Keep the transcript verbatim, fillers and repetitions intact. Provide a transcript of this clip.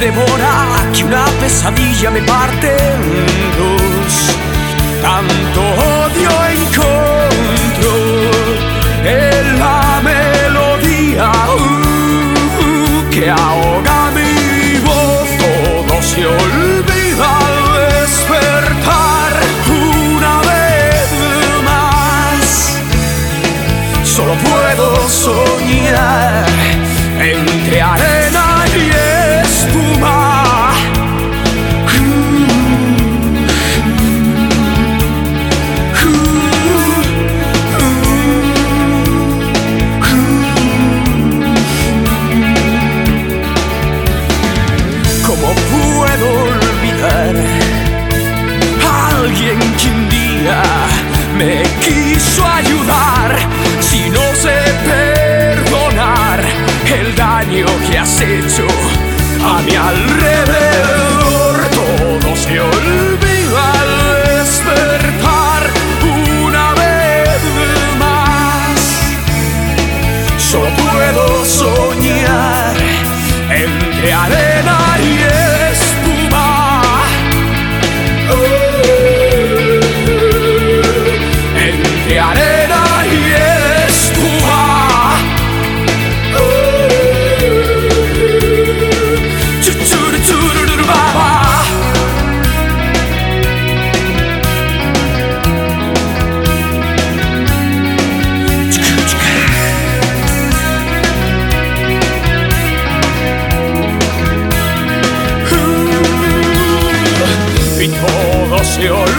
devora, que una pesadilla me parte en dos. Tanto odio encuentro en la melodía uh, que ahoga mi voz. Todo se olvida al despertar una vez más. Solo puedo soñar entre arena y espuma. ¿Cómo puedo olvidar a alguien que un día me quiso ayudar? Si no sé perdonar el daño que has hecho a mi alrededor, todo se olvida al despertar una vez más. Solo puedo soñar entre arena y espuma. Oh, entre arena y espuma. Y todo se olvida